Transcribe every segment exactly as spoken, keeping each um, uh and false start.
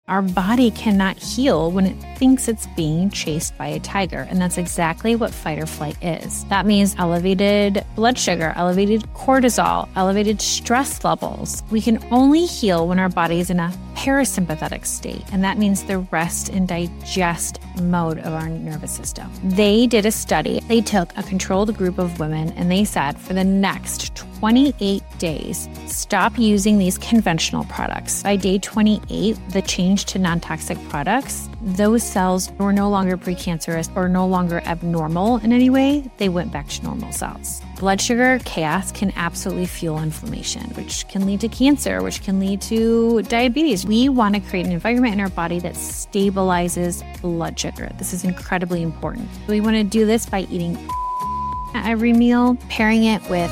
Our body cannot heal when it thinks it's being chased by a tiger, and that's exactly what fight or flight is. That means elevated blood sugar, elevated cortisol, elevated stress levels. We can only heal when our body is in a parasympathetic state, and that means the rest and digest mode of our nervous system. They did a study. They took a controlled group of women and they said for the next twenty-eight days, stop using these conventional products. By day twenty-eight, the change to non-toxic products, those cells were no longer precancerous or no longer abnormal in any way. They went back to normal cells. Blood sugar chaos can absolutely fuel inflammation, which can lead to cancer, which can lead to diabetes. We want to create an environment in our body that stabilizes blood sugar. This is incredibly important. We want to do this by eating at every meal, pairing it with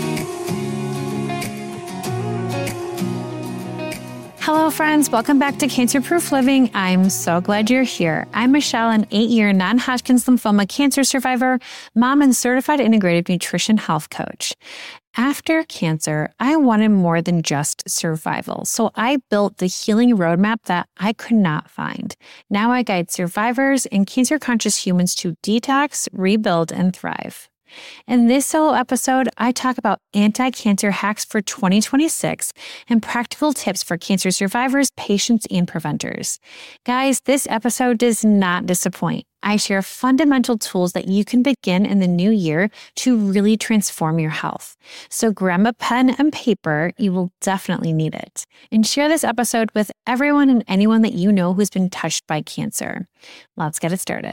Hello, friends. Welcome back to Cancer Proof Living. I'm so glad you're here. I'm Michelle, an eight-year non-Hodgkin's lymphoma cancer survivor, mom, and certified integrative nutrition health coach. After cancer, I wanted more than just survival, so I built the healing roadmap that I could not find. Now I guide survivors and cancer-conscious humans to detox, rebuild, and thrive. In this solo episode, I talk about anti-cancer hacks for twenty twenty-six and practical tips for cancer survivors, patients, and preventers. Guys, this episode does not disappoint. I share fundamental tools that you can begin in the new year to really transform your health. So grab a pen and paper, you will definitely need it. And share this episode with everyone and anyone that you know who's been touched by cancer. Let's get it started.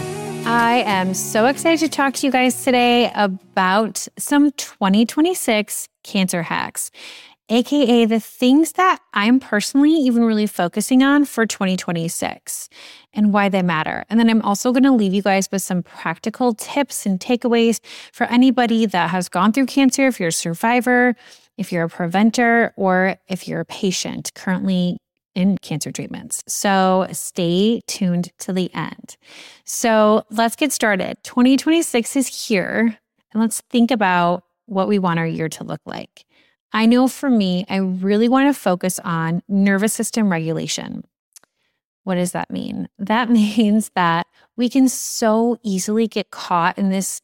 I am so excited to talk to you guys today about some twenty twenty-six cancer hacks, aka the things that I'm personally even really focusing on for twenty twenty-six and why they matter. And then I'm also going to leave you guys with some practical tips and takeaways for anybody that has gone through cancer, if you're a survivor, if you're a preventer, or if you're a patient currently in cancer treatments. So stay tuned to the end. So let's get started. twenty twenty-six is here, and let's think about what we want our year to look like. I know for me, I really want to focus on nervous system regulation. What does that mean? That means that we can so easily get caught in this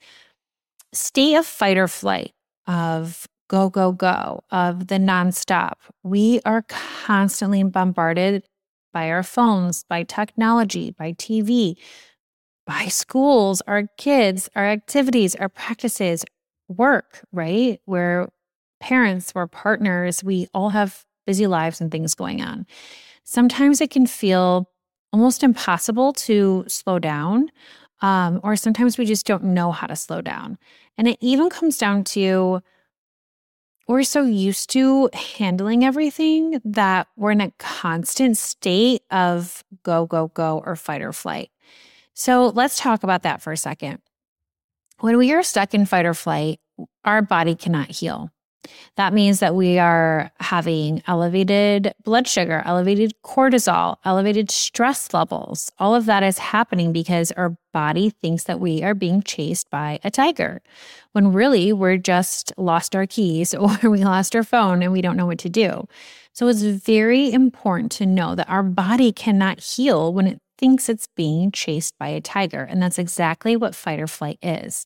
state of fight or flight, of go, go, go, of the nonstop. We are constantly bombarded by our phones, by technology, by T V, by schools, our kids, our activities, our practices, work, right? We're parents, we're partners, we all have busy lives and things going on. Sometimes it can feel almost impossible to slow down, um, or sometimes we just don't know how to slow down. And it even comes down to we're so used to handling everything that we're in a constant state of go, go, go, or fight or flight. So let's talk about that for a second. When we are stuck in fight or flight, our body cannot heal. That means that we are having elevated blood sugar, elevated cortisol, elevated stress levels. All of that is happening because our body thinks that we are being chased by a tiger, when really we're just lost our keys or we lost our phone and we don't know what to do. So it's very important to know that our body cannot heal when it thinks it's being chased by a tiger. And that's exactly what fight or flight is.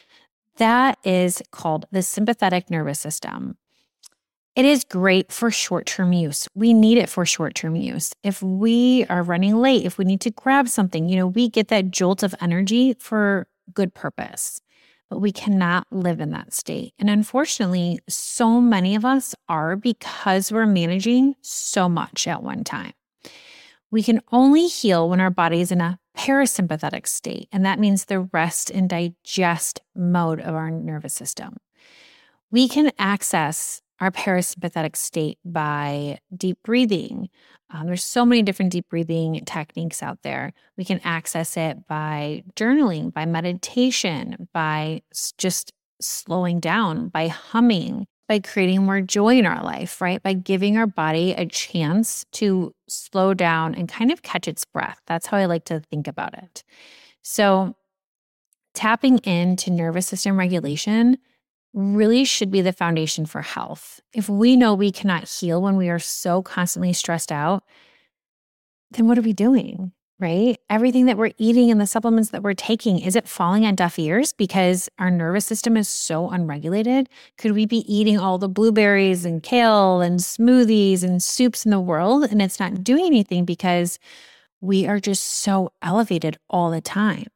That is called the sympathetic nervous system. It is great for short-term use. We need it for short-term use. If we are running late, if we need to grab something, you know, we get that jolt of energy for good purpose, but we cannot live in that state. And unfortunately, so many of us are because we're managing so much at one time. We can only heal when our body is in a parasympathetic state, and that means the rest and digest mode of our nervous system. We can access our parasympathetic state by deep breathing. Um, there's so many different deep breathing techniques out there. We can access it by journaling, by meditation, by just slowing down, by humming, by creating more joy in our life, right? By giving our body a chance to slow down and kind of catch its breath. That's how I like to think about it. So tapping into nervous system regulation really should be the foundation for health. If we know we cannot heal when we are so constantly stressed out, then what are we doing? Right? Everything that we're eating and the supplements that we're taking, is it falling on deaf ears because our nervous system is so unregulated? Could we be eating all the blueberries and kale and smoothies and soups in the world and it's not doing anything because we are just so elevated all the time?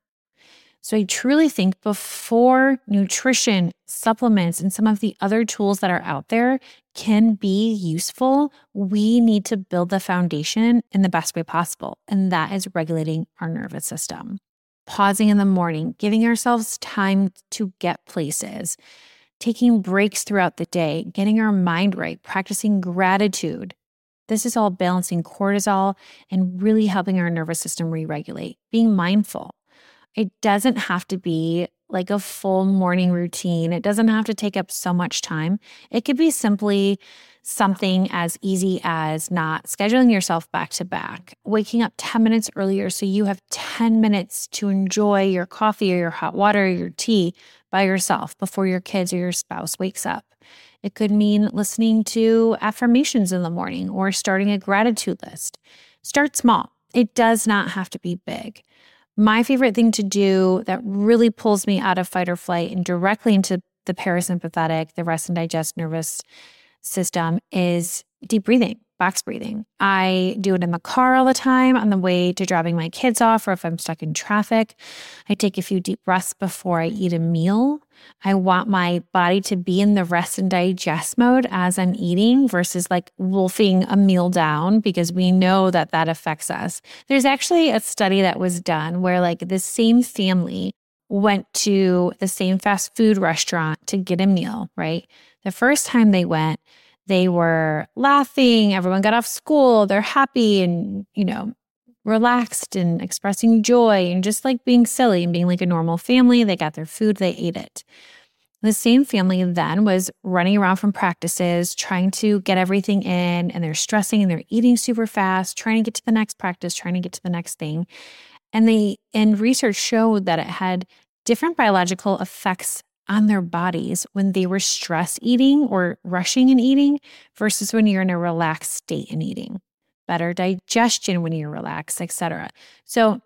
So I truly think before nutrition, supplements, and some of the other tools that are out there can be useful, we need to build the foundation in the best way possible. And that is regulating our nervous system. Pausing in the morning, giving ourselves time to get places, taking breaks throughout the day, getting our mind right, practicing gratitude. This is all balancing cortisol and really helping our nervous system re-regulate, being mindful. It doesn't have to be like a full morning routine. It doesn't have to take up so much time. It could be simply something as easy as not scheduling yourself back to back, waking up ten minutes earlier so you have ten minutes to enjoy your coffee or your hot water or your tea by yourself before your kids or your spouse wakes up. It could mean listening to affirmations in the morning or starting a gratitude list. Start small. It does not have to be big. My favorite thing to do that really pulls me out of fight or flight and directly into the parasympathetic, the rest and digest nervous system is deep breathing, box breathing. I do it in the car all the time on the way to dropping my kids off, or if I'm stuck in traffic. I take a few deep breaths before I eat a meal. I want my body to be in the rest and digest mode as I'm eating versus like wolfing a meal down, because we know that that affects us. There's actually a study that was done where like the same family went to the same fast food restaurant to get a meal, right? The first time they went, they were laughing, everyone got off school, they're happy and, you know, relaxed and expressing joy and just like being silly and being like a normal family. They got their food, they ate it. The same family then was running around from practices, trying to get everything in, and they're stressing and they're eating super fast, trying to get to the next practice, trying to get to the next thing. And they, and research showed that it had different biological effects on their bodies when they were stress eating or rushing and eating versus when you're in a relaxed state and eating. Better digestion when you're relaxed, et cetera. So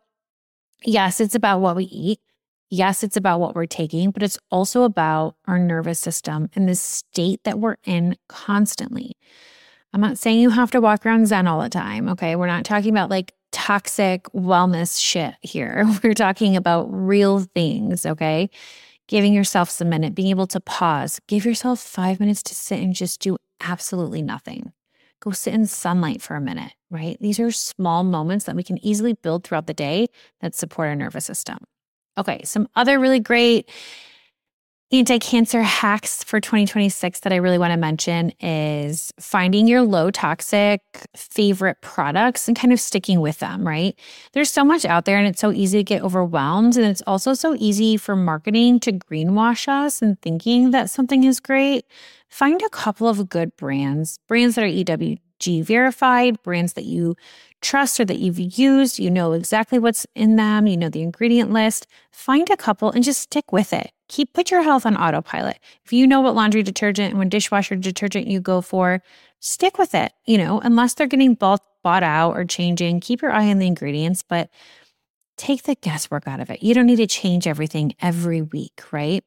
yes, it's about what we eat. Yes, it's about what we're taking, but it's also about our nervous system and the state that we're in constantly. I'm not saying you have to walk around Zen all the time, okay? We're not talking about like toxic wellness shit here. We're talking about real things, okay? Giving yourself some minute, being able to pause. Give yourself five minutes to sit and just do absolutely nothing. Go sit in sunlight for a minute, right? These are small moments that we can easily build throughout the day that support our nervous system. Okay, some other really great anti-cancer hacks for twenty twenty-six that I really want to mention is finding your low toxic favorite products and kind of sticking with them, right? There's so much out there and it's so easy to get overwhelmed. And it's also so easy for marketing to greenwash us and thinking that something is great. Find a couple of good brands, brands that are E W G verified, brands that you trust or that you've used, you know exactly what's in them, you know the ingredient list. Find a couple and just stick with it. Keep, put your health on autopilot. If you know what laundry detergent and what dishwasher detergent you go for, stick with it, you know, unless they're getting bought, bought out or changing, keep your eye on the ingredients, but take the guesswork out of it. You don't need to change everything every week, right?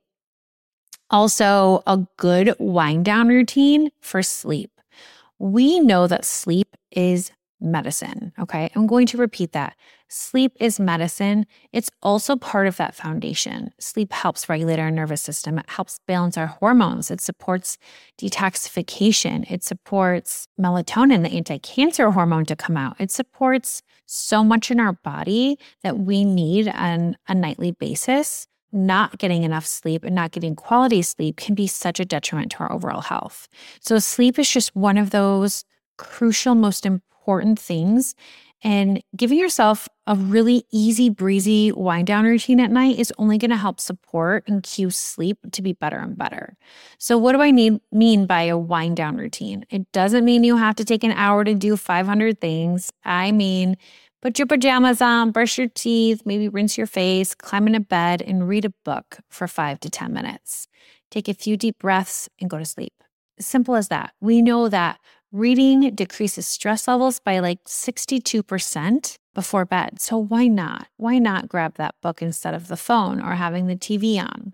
Also, a good wind down routine for sleep. We know that sleep is medicine, okay? I'm going to repeat that. Sleep is medicine. It's also part of that foundation. Sleep helps regulate our nervous system. It helps balance our hormones. It supports detoxification. It supports melatonin, the anti-cancer hormone, to come out. It supports so much in our body that we need on a nightly basis. Not getting enough sleep and not getting quality sleep can be such a detriment to our overall health. So sleep is just one of those crucial, most important things. And giving yourself a really easy breezy wind down routine at night is only going to help support and cue sleep to be better and better. So what do I need, mean by a wind down routine? It doesn't mean you have to take an hour to do five hundred things. I mean, put your pajamas on, brush your teeth, maybe rinse your face, climb into bed, and read a book for five to ten minutes. Take a few deep breaths and go to sleep. Simple as that. We know that Reading decreases stress levels by like sixty-two percent before bed. So why not? Why not grab that book instead of the phone or having the T V on?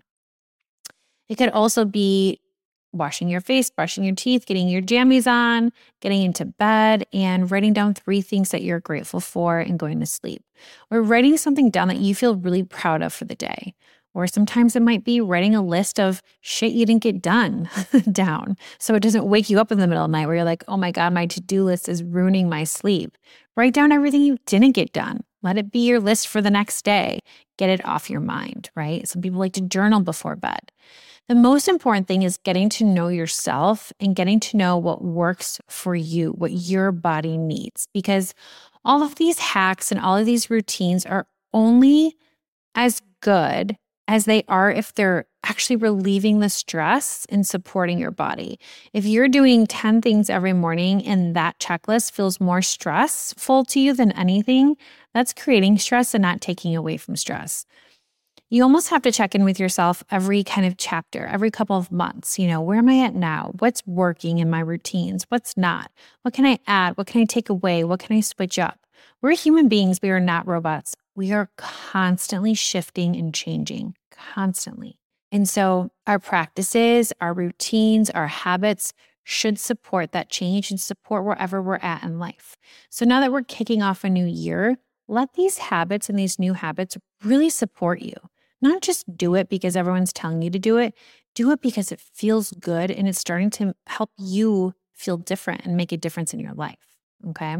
It could also be washing your face, brushing your teeth, getting your jammies on, getting into bed, and writing down three things that you're grateful for and going to sleep. Or writing something down that you feel really proud of for the day. Or sometimes it might be writing a list of shit you didn't get done down. So it doesn't wake you up in the middle of the night where you're like, oh my God, my to-do list is ruining my sleep. Write down everything you didn't get done. Let it be your list for the next day. Get it off your mind, right? Some people like to journal before bed. The most important thing is getting to know yourself and getting to know what works for you, what your body needs. Because all of these hacks and all of these routines are only as good as they are if they're actually relieving the stress and supporting your body. If you're doing ten things every morning and that checklist feels more stressful to you than anything, that's creating stress and not taking away from stress. You almost have to check in with yourself every kind of chapter, every couple of months. You know, where am I at now? What's working in my routines? What's not? What can I add? What can I take away? What can I switch up? We're human beings. We are not robots. We are constantly shifting and changing, constantly. And so our practices, our routines, our habits should support that change and support wherever we're at in life. So now that we're kicking off a new year, let these habits and these new habits really support you. Not just do it because everyone's telling you to do it. Do it because it feels good and it's starting to help you feel different and make a difference in your life, okay?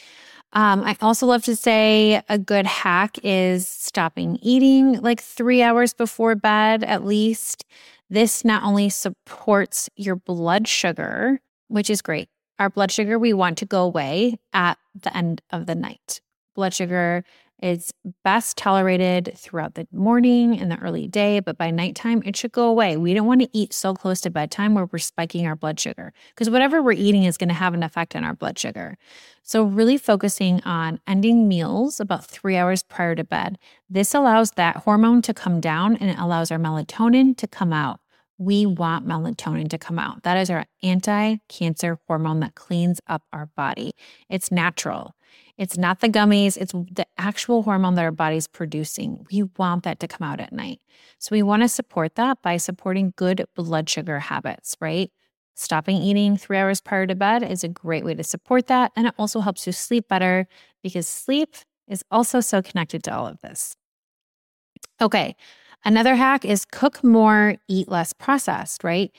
Um, I also love to say a good hack is stopping eating like three hours before bed at least. This not only supports your blood sugar, which is great. Our blood sugar, we want to go away at the end of the night. Blood sugar is best tolerated throughout the morning and the early day, but by nighttime, it should go away. We don't want to eat so close to bedtime where we're spiking our blood sugar because whatever we're eating is going to have an effect on our blood sugar. So really focusing on ending meals about three hours prior to bed. This allows that hormone to come down and it allows our melatonin to come out. We want melatonin to come out. That is our anti-cancer hormone that cleans up our body. It's natural. It's not the gummies. It's the actual hormone that our body's producing. We want that to come out at night. So we want to support that by supporting good blood sugar habits, right? Stopping eating three hours prior to bed is a great way to support that. And it also helps you sleep better because sleep is also so connected to all of this. Okay. Another hack is cook more, eat less processed, right?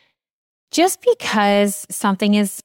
Just because something is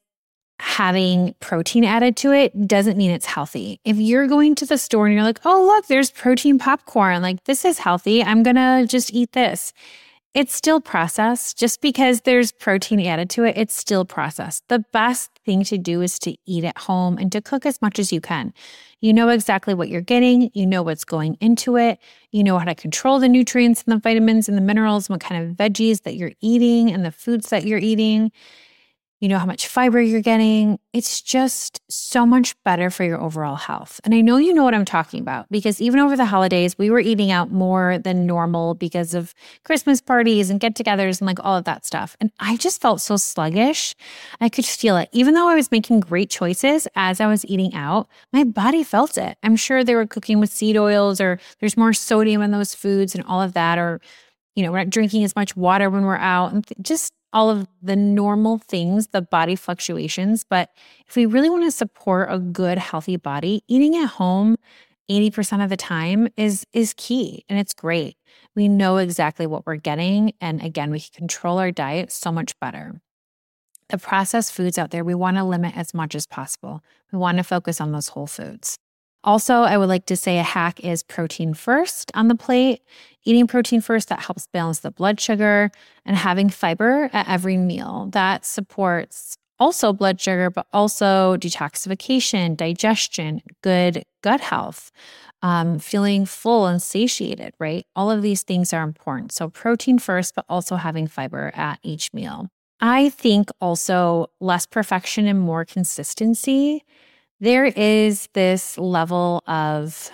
having protein added to it doesn't mean it's healthy. If you're going to the store and you're like, oh, look, there's protein popcorn, like this is healthy, I'm going to just eat this. It's still processed. Just because there's protein added to it, it's still processed. The best thing to do is to eat at home and to cook as much as you can. You know exactly what you're getting. You know what's going into it. You know how to control the nutrients and the vitamins and the minerals, and what kind of veggies that you're eating and the foods that you're eating. You know how much fiber you're getting. It's just so much better for your overall health. And I know you know what I'm talking about because even over the holidays, we were eating out more than normal because of Christmas parties and get-togethers and like all of that stuff. And I just felt so sluggish. I could feel it. Even though I was making great choices as I was eating out, my body felt it. I'm sure they were cooking with seed oils or there's more sodium in those foods and all of that. Or, you know, we're not drinking as much water when we're out and th- just all of the normal things, the body fluctuations. But if we really want to support a good, healthy body, eating at home eighty percent of the time is, is key. And it's great. We know exactly what we're getting. And again, we can control our diet so much better. The processed foods out there, we want to limit as much as possible. We want to focus on those whole foods. Also, I would like to say a hack is protein first on the plate. Eating protein first, that helps balance the blood sugar, and having fiber at every meal. That supports also blood sugar, but also detoxification, digestion, good gut health, um, feeling full and satiated, right? All of these things are important. So protein first, but also having fiber at each meal. I think also less perfection and more consistency. There is this level of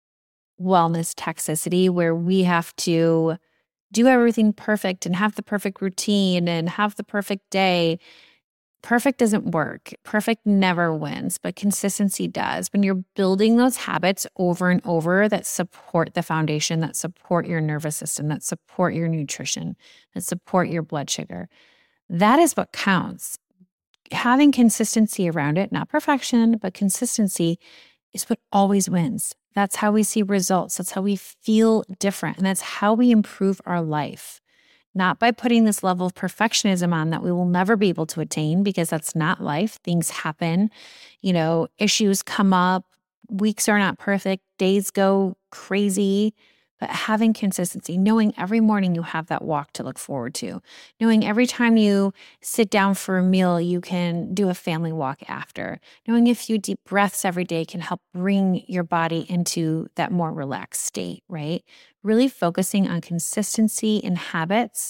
wellness toxicity where we have to do everything perfect and have the perfect routine and have the perfect day. perfect doesn't work. Perfect never wins, but consistency does. When you're building those habits over and over that support the foundation, that support your nervous system, that support your nutrition, that support your blood sugar, that is what counts. Having consistency around it, not perfection, but consistency is what always wins. That's how we see results. That's how we feel different. And that's how we improve our life. Not by putting this level of perfectionism on that we will never be able to attain, because that's not life. Things happen, you know, issues come up, weeks are not perfect, days go crazy. But having consistency, knowing every morning you have that walk to look forward to, knowing every time you sit down for a meal, you can do a family walk after, knowing a few deep breaths every day can help bring your body into that more relaxed state, right? Really focusing on consistency and habits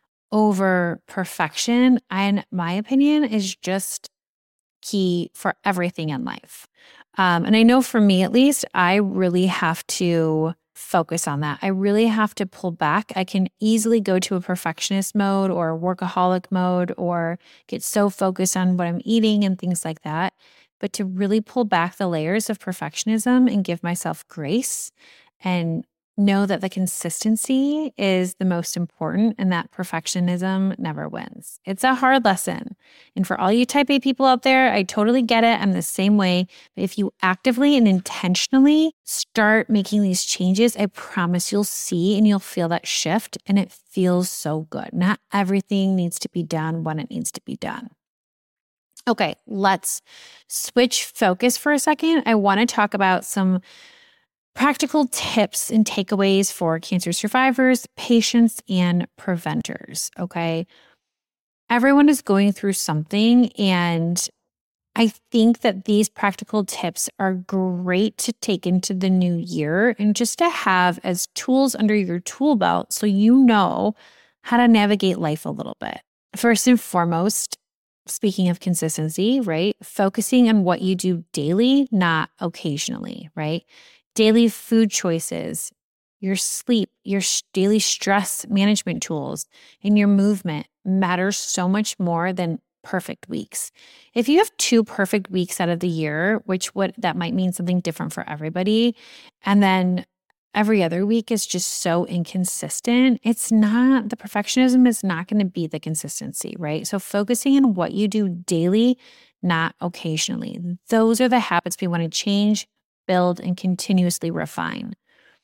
over perfection, in my opinion, is just key for everything in life. Um, and I know for me, at least, I really have to focus on that. I really have to pull back. I can easily go to a perfectionist mode or a workaholic mode or get so focused on what I'm eating and things like that. But to really pull back the layers of perfectionism and give myself grace and know that the consistency is the most important and that perfectionism never wins. It's a hard lesson. And for all you type A people out there, I totally get it. I'm the same way. But if you actively and intentionally start making these changes, I promise you'll see and you'll feel that shift, and it feels so good. Not everything needs to be done when it needs to be done. Okay, let's switch focus for a second. I want to talk about some practical tips and takeaways for cancer survivors, patients, and preventers, okay? Everyone is going through something, and I think that these practical tips are great to take into the new year and just to have as tools under your tool belt so you know how to navigate life a little bit. First and foremost, speaking of consistency, right? Focusing on what you do daily, not occasionally, right? Daily food choices, your sleep, your daily stress management tools, and your movement matters so much more than perfect weeks. If you have two perfect weeks out of the year, which would that might mean something different for everybody, and then every other week is just so inconsistent, it's not, the perfectionism is not going to be the consistency, right? So focusing on what you do daily, not occasionally. Those are the habits we want to change, build, and continuously refine.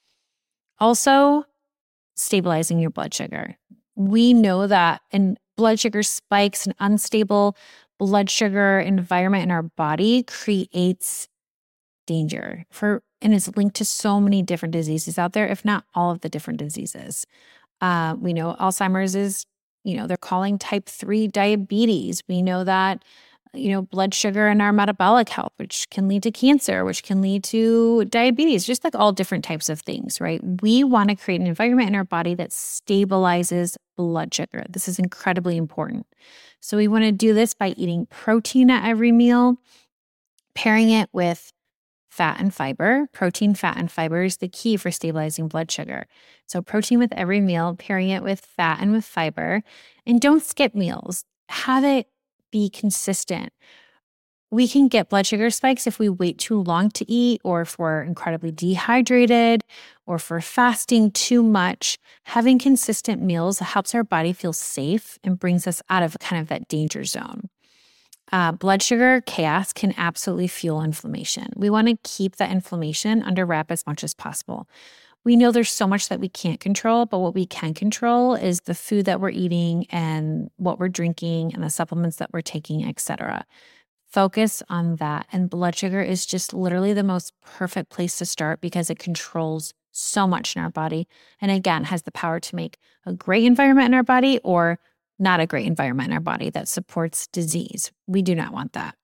Also, stabilizing your blood sugar. We know that in blood sugar spikes, an unstable blood sugar environment in our body creates danger for, and is linked to so many different diseases out there, if not all of the different diseases. Uh, we know Alzheimer's is, you know, they're calling type three diabetes. We know that, you know, blood sugar and our metabolic health, which can lead to cancer, which can lead to diabetes, just like all different types of things, right? We want to create an environment in our body that stabilizes blood sugar. This is incredibly important. So we want to do this by eating protein at every meal, pairing it with fat and fiber. Protein, fat, and fiber is the key for stabilizing blood sugar. So protein with every meal, pairing it with fat and with fiber, and don't skip meals. Have it be consistent. We can get blood sugar spikes if we wait too long to eat, or if we're incredibly dehydrated, or if we're fasting too much. Having consistent meals helps our body feel safe and brings us out of kind of that danger zone. Uh, blood sugar chaos can absolutely fuel inflammation. We want to keep that inflammation under wrap as much as possible. We know there's so much that we can't control, but what we can control is the food that we're eating and what we're drinking and the supplements that we're taking, et cetera. Focus on that. And blood sugar is just literally the most perfect place to start because it controls so much in our body. And again, has the power to make a great environment in our body or not a great environment in our body that supports disease. We do not want that.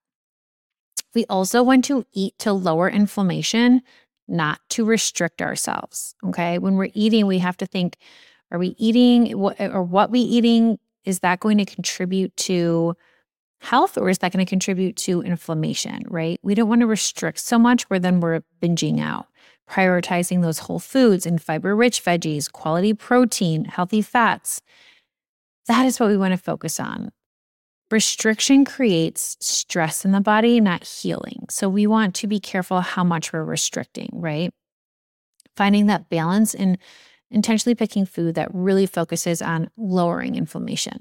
We also want to eat to lower inflammation, not to restrict ourselves, okay? When we're eating, we have to think, are we eating, what, or what we eating, is that going to contribute to health, or is that going to contribute to inflammation, right? We don't want to restrict so much where then we're binging out. Prioritizing those whole foods and fiber-rich veggies, quality protein, healthy fats. That is what we want to focus on. Restriction creates stress in the body, not healing. So we want to be careful how much we're restricting, right? Finding that balance and intentionally picking food that really focuses on lowering inflammation.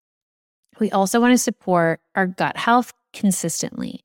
We also want to support our gut health consistently.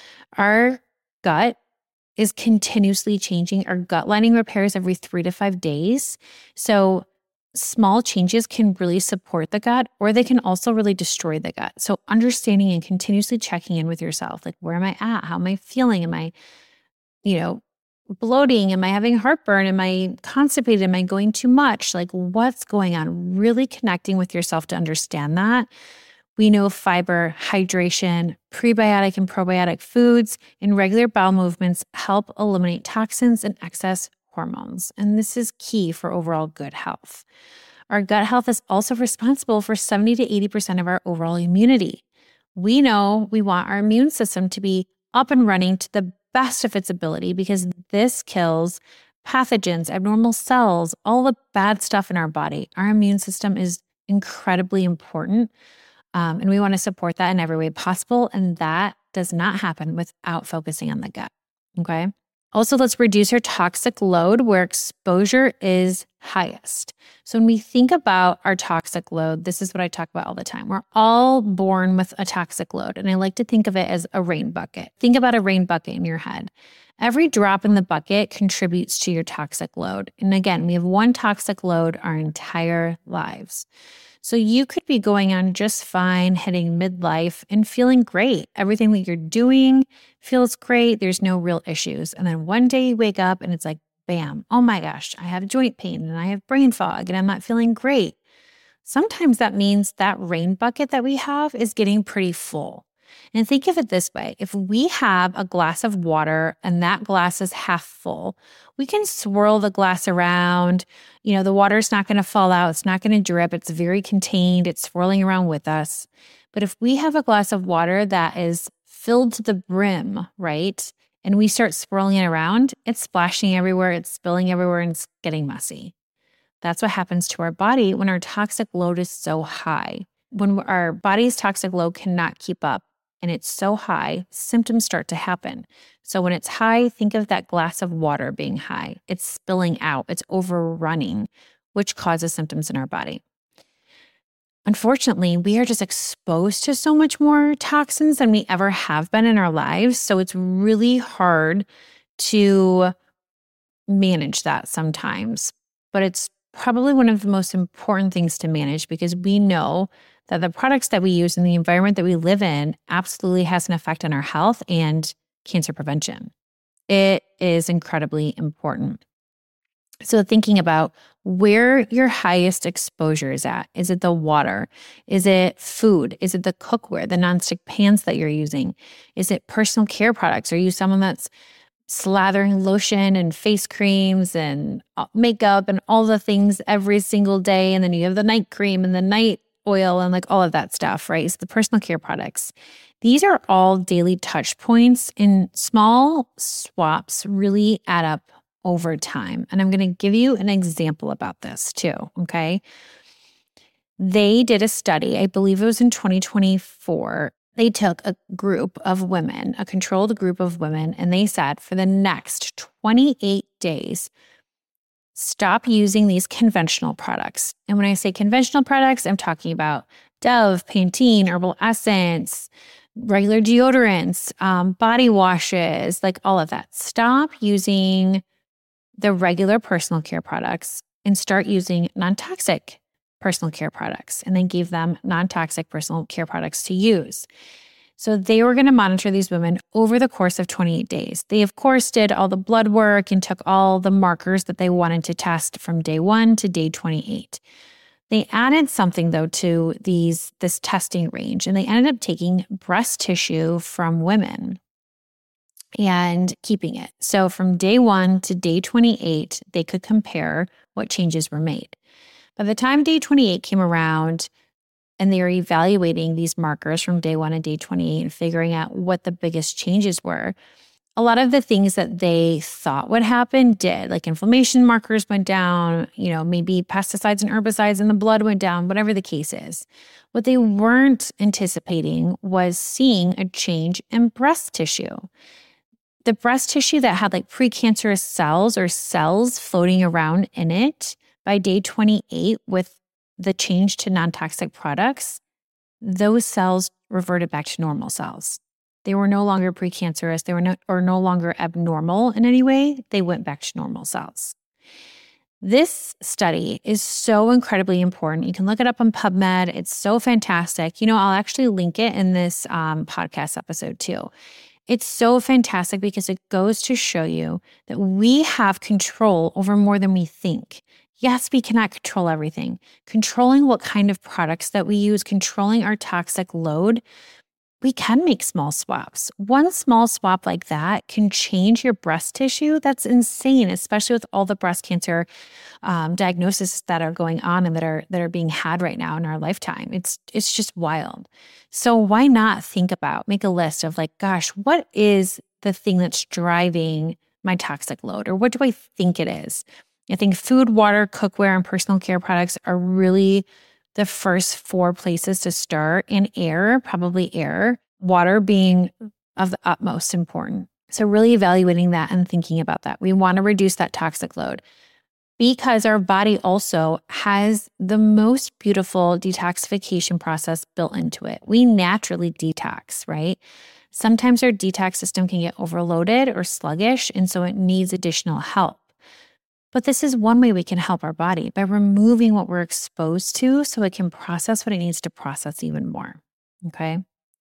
Our gut is continuously changing. Our gut lining repairs every three to five days. So small changes can really support the gut, or they can also really destroy the gut. So understanding and continuously checking in with yourself, like, where am I at? How am I feeling? Am I, you know, bloating? Am I having heartburn? Am I constipated? Am I going too much? Like, what's going on? Really connecting with yourself to understand that. We know fiber, hydration, prebiotic and probiotic foods, and regular bowel movements help eliminate toxins and excess hormones. And this is key for overall good health. Our gut health is also responsible for seventy to eighty percent of our overall immunity. We know we want our immune system to be up and running to the best of its ability because this kills pathogens, abnormal cells, all the bad stuff in our body. Our immune system is incredibly important. Um, and we want to support that in every way possible. And that does not happen without focusing on the gut. Okay. Also, let's reduce our toxic load where exposure is highest. So when we think about our toxic load, this is what I talk about all the time. We're all born with a toxic load. And I like to think of it as a rain bucket. Think about a rain bucket in your head. Every drop in the bucket contributes to your toxic load. And again, we have one toxic load our entire lives. So you could be going on just fine, hitting midlife and feeling great. Everything that you're doing feels great. There's no real issues. And then one day you wake up and it's like, bam, oh my gosh, I have joint pain and I have brain fog and I'm not feeling great. Sometimes that means that rain bucket that we have is getting pretty full. And think of it this way. If we have a glass of water and that glass is half full, we can swirl the glass around. You know, the water's not going to fall out. It's not going to drip. It's very contained. It's swirling around with us. But if we have a glass of water that is filled to the brim, right, and we start swirling it around, it's splashing everywhere. It's spilling everywhere and it's getting messy. That's what happens to our body when our toxic load is so high. When our body's toxic load cannot keep up, and it's so high, symptoms start to happen. So when it's high, think of that glass of water being high. It's spilling out, it's overrunning, which causes symptoms in our body. Unfortunately, we are just exposed to so much more toxins than we ever have been in our lives. So it's really hard to manage that sometimes. But it's probably one of the most important things to manage because we know that the products that we use in the environment that we live in absolutely has an effect on our health and cancer prevention. It is incredibly important. So thinking about where your highest exposure is at. Is it the water? Is it food? Is it the cookware, the nonstick pans that you're using? Is it personal care products? Are you someone that's slathering lotion and face creams and makeup and all the things every single day? And then you have the night cream and the night oil and like all of that stuff, right? It's the personal care products. These are all daily touch points, and small swaps really add up over time. And I'm going to give you an example about this too, okay? They did a study, I believe it was in twenty twenty-four. They took a group of women, a controlled group of women, and they said for the next twenty-eight days, stop using these conventional products. And when I say conventional products, I'm talking about Dove, Pantene, Herbal Essence, regular deodorants, um, body washes, like all of that. Stop using the regular personal care products and start using non-toxic personal care products, and then gave them non-toxic personal care products to use. So they were going to monitor these women over the course of twenty-eight days. They, of course, did all the blood work and took all the markers that they wanted to test from day one to day twenty-eight. They added something, though, to these this testing range, and they ended up taking breast tissue from women and keeping it. So from day one to day twenty-eight, they could compare what changes were made. By the time day twenty-eight came around, and they were evaluating these markers from day one and day twenty-eight and figuring out what the biggest changes were, a lot of the things that they thought would happen did, like inflammation markers went down, you know, maybe pesticides and herbicides in the blood went down, whatever the case is. What they weren't anticipating was seeing a change in breast tissue. The breast tissue that had like precancerous cells or cells floating around in it by day twenty-eight with the change to non-toxic products, those cells reverted back to normal cells. They were no longer precancerous. They were no, or no longer abnormal in any way. They went back to normal cells. This study is so incredibly important. You can look it up on PubMed. It's so fantastic. You know, I'll actually link it in this um, podcast episode too. It's so fantastic because it goes to show you that we have control over more than we think. Yes, we cannot control everything. Controlling what kind of products that we use, controlling our toxic load, we can make small swaps. One small swap like that can change your breast tissue. That's insane, especially with all the breast cancer um, diagnoses that are going on and that are that are being had right now in our lifetime. It's it's just wild. So why not think about, make a list of like, gosh, what is the thing that's driving my toxic load? Or what do I think it is? I think food, water, cookware, and personal care products are really the first four places to start, and air, probably air, water being of the utmost important. So really evaluating that and thinking about that. We want to reduce that toxic load because our body also has the most beautiful detoxification process built into it. We naturally detox, right? Sometimes our detox system can get overloaded or sluggish, and so it needs additional help. But this is one way we can help our body by removing what we're exposed to so it can process what it needs to process even more. Okay.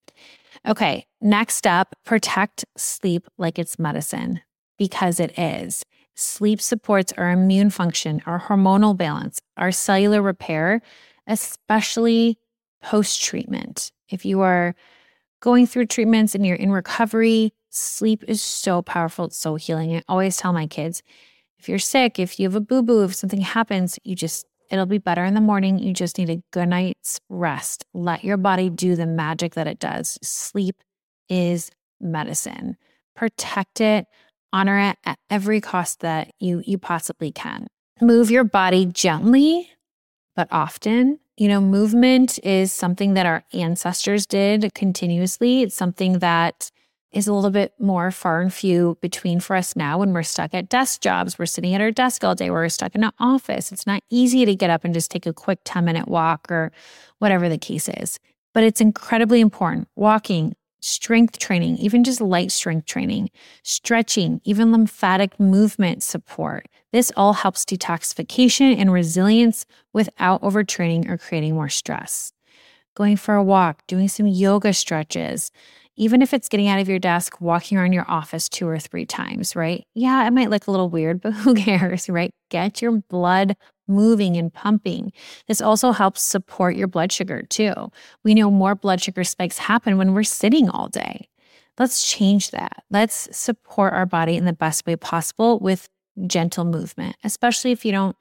Okay. Next up, protect sleep like it's medicine, because it is. Sleep supports our immune function, our hormonal balance, our cellular repair, especially post-treatment. If you are going through treatments and you're in recovery, sleep is so powerful. It's so healing. I always tell my kids, if you're sick, if you have a boo-boo, if something happens, you just, it'll be better in the morning. You just need a good night's rest. Let your body do the magic that it does. Sleep is medicine. Protect it, honor it at every cost that you, you possibly can. Move your body gently, but often. You know, movement is something that our ancestors did continuously. It's something that is a little bit more far and few between for us now when we're stuck at desk jobs. We're sitting at our desk all day. We're stuck in an office. It's not easy to get up and just take a quick ten minute walk or whatever the case is. But it's incredibly important. Walking, strength training, even just light strength training, stretching, even lymphatic movement support. This all helps detoxification and resilience without overtraining or creating more stress. Going for a walk, doing some yoga stretches, even if it's getting out of your desk, walking around your office two or three times, right? Yeah, it might look a little weird, but who cares, right? Get your blood moving and pumping. This also helps support your blood sugar too. We know more blood sugar spikes happen when we're sitting all day. Let's change that. Let's support our body in the best way possible with gentle movement, especially if you don't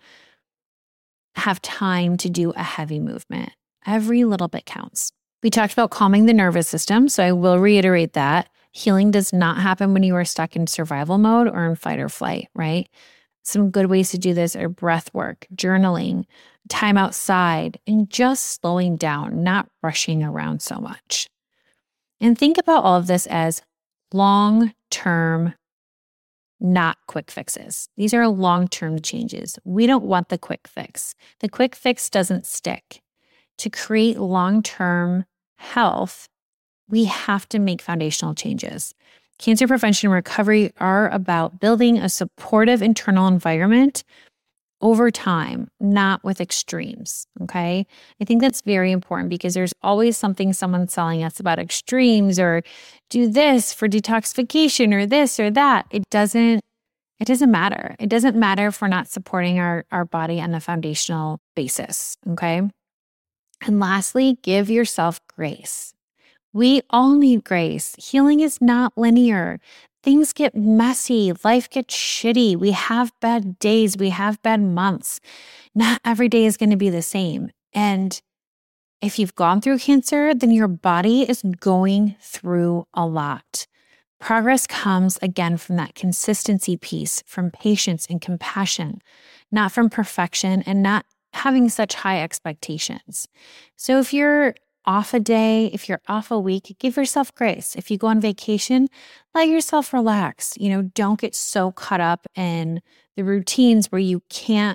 have time to do a heavy movement. Every little bit counts. We talked about calming the nervous system, so I will reiterate that. Healing does not happen when you are stuck in survival mode or in fight or flight, right? Some good ways to do this are breath work, journaling, time outside, and just slowing down, not rushing around so much. And think about all of this as long-term, not quick fixes. These are long-term changes. We don't want the quick fix. The quick fix doesn't stick. To create long-term health, we have to make foundational changes. Cancer prevention and recovery are about building a supportive internal environment over time, not with extremes, okay? I think that's very important because there's always something someone's selling us about extremes or do this for detoxification or this or that. It doesn't, it doesn't matter. It doesn't matter if we're not supporting our, our body on a foundational basis, okay? And lastly, give yourself grace. We all need grace. Healing is not linear. Things get messy. Life gets shitty. We have bad days. We have bad months. Not every day is going to be the same. And if you've gone through cancer, then your body is going through a lot. Progress comes again from that consistency piece, from patience and compassion, not from perfection and not having such high expectations. So if you're off a day, if you're off a week, give yourself grace. If you go on vacation, let yourself relax. You know, don't get so caught up in the routines where you can't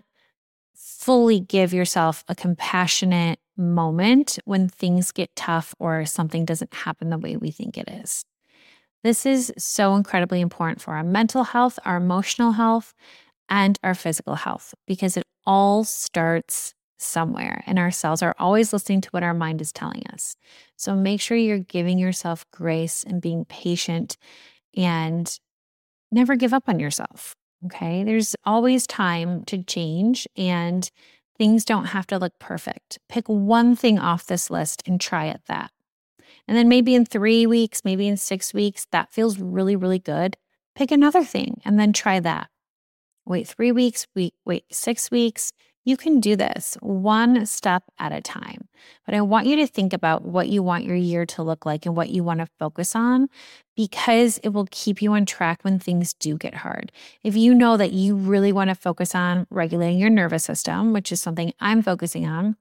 fully give yourself a compassionate moment when things get tough or something doesn't happen the way we think it is. This is so incredibly important for our mental health, our emotional health, and our physical health, because it all starts somewhere, and our cells are always listening to what our mind is telling us. So make sure you're giving yourself grace and being patient and never give up on yourself. Okay. There's always time to change, and things don't have to look perfect. Pick one thing off this list and try at that. And then maybe in three weeks, maybe in six weeks, that feels really, really good. Pick another thing and then try that. Wait three weeks, wait, wait six weeks. You can do this one step at a time. But I want you to think about what you want your year to look like and what you want to focus on, because it will keep you on track when things do get hard. If you know that you really want to focus on regulating your nervous system, which is something I'm focusing on,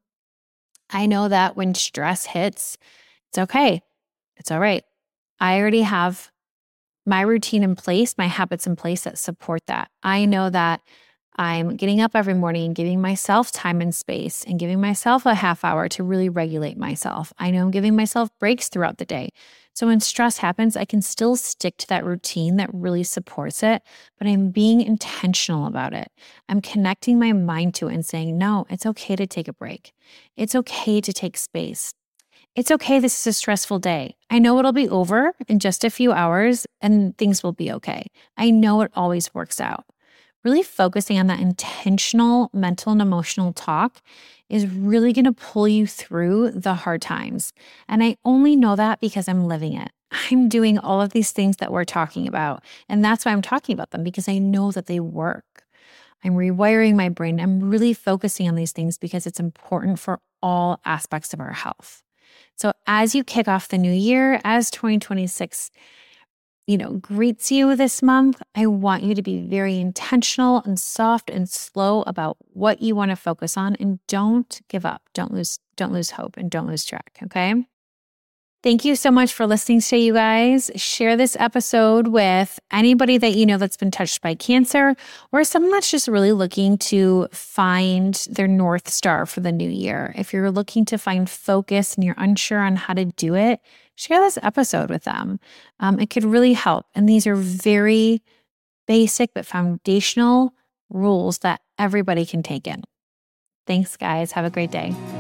I know that when stress hits, it's okay. It's all right. I already have my routine in place, my habits in place that support that. I know that I'm getting up every morning and giving myself time and space and giving myself a half hour to really regulate myself. I know I'm giving myself breaks throughout the day. So when stress happens, I can still stick to that routine that really supports it, but I'm being intentional about it. I'm connecting my mind to it and saying, no, it's okay to take a break. It's okay to take space. It's okay, this is a stressful day. I know it'll be over in just a few hours and things will be okay. I know it always works out. Really focusing on that intentional mental and emotional talk is really going to pull you through the hard times. And I only know that because I'm living it. I'm doing all of these things that we're talking about. And that's why I'm talking about them, because I know that they work. I'm rewiring my brain. I'm really focusing on these things because it's important for all aspects of our health. So as you kick off the new year, as twenty twenty-six, you know, greets you this month, I want you to be very intentional and soft and slow about what you want to focus on, and don't give up. Don't lose, don't lose hope, and don't lose track. Okay. Thank you so much for listening today, you guys. Share this episode with anybody that you know that's been touched by cancer, or someone that's just really looking to find their North Star for the new year. If you're looking to find focus and you're unsure on how to do it, share this episode with them. Um, it could really help. And these are very basic but foundational rules that everybody can take in. Thanks, guys. Have a great day.